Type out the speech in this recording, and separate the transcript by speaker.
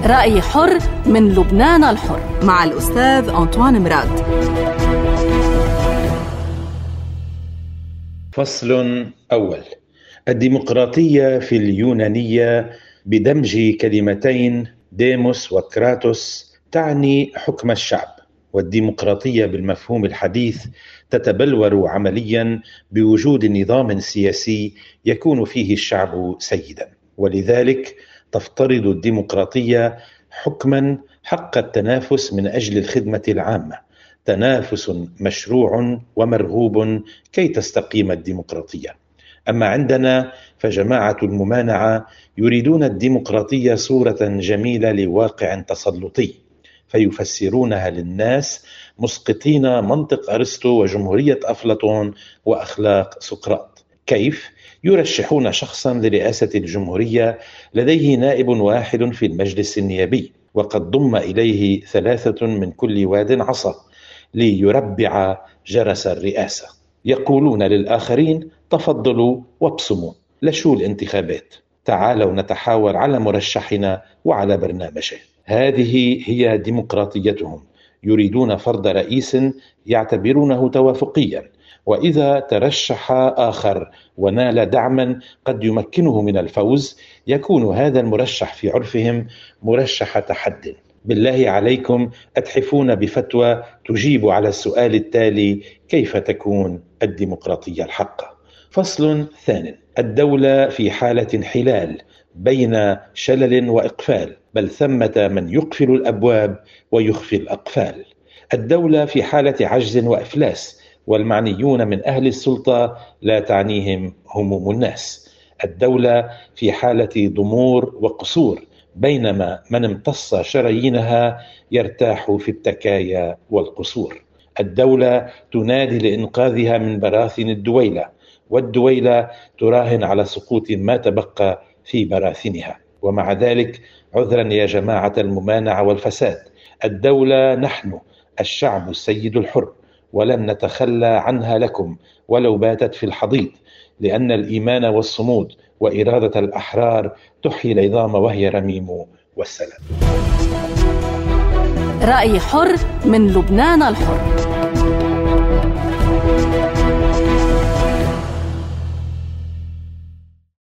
Speaker 1: رأي حر من لبنان الحر
Speaker 2: مع الأستاذ أنطوان مراد.
Speaker 3: فصل أول. الديمقراطية في اليونانية بدمج كلمتين ديموس وكراتوس تعني حكم الشعب، والديمقراطية بالمفهوم الحديث تتبلور عمليا بوجود نظام سياسي يكون فيه الشعب سيدا، ولذلك تفترض الديمقراطية حكما حق التنافس من أجل الخدمة العامة، تنافس مشروع ومرغوب كي تستقيم الديمقراطية. أما عندنا فجماعة الممانعة يريدون الديمقراطية صورة جميلة لواقع تسلطي، فيفسرونها للناس مسقطين منطق أرسطو وجمهورية أفلاطون وأخلاق سقراط. كيف؟ يرشحون شخصا لرئاسة الجمهورية لديه نائب واحد في المجلس النيابي، وقد ضم إليه 3 من كل واد عصا ليربع جرس الرئاسة. يقولون للآخرين تفضلوا وابصموا، لشو الانتخابات، تعالوا نتحاور على مرشحنا وعلى برنامجه. هذه هي ديمقراطيتهم، يريدون فرض رئيس يعتبرونه توافقيا، وإذا ترشح آخر ونال دعما قد يمكنه من الفوز يكون هذا المرشح في عرفهم مرشح تحد. بالله عليكم أتحفون بفتوى تجيب على السؤال التالي: كيف تكون الديمقراطية الحقة؟ فصل ثاني. الدولة في حالة انحلال بين شلل وإقفال، بل ثمة من يقفل الأبواب ويخفي الأقفال. الدولة في حالة عجز وإفلاس، والمعنيون من أهل السلطة لا تعنيهم هموم الناس. الدولة في حالة ضمور وقصور، بينما من امتص شرايينها يرتاح في التكايا والقصور. الدولة تنادي لإنقاذها من براثن الدويلة، والدويلة تراهن على سقوط ما تبقى في براثنها. ومع ذلك عذرا يا جماعة الممانعة والفساد، الدولة نحن الشعب السيد الحر، ولن نتخلى عنها لكم ولو باتت في الحضيض، لأن الإيمان والصمود وإرادة الأحرار تحيي العظام وهي رميم. والسلام.
Speaker 1: رأي حر من لبنان الحر.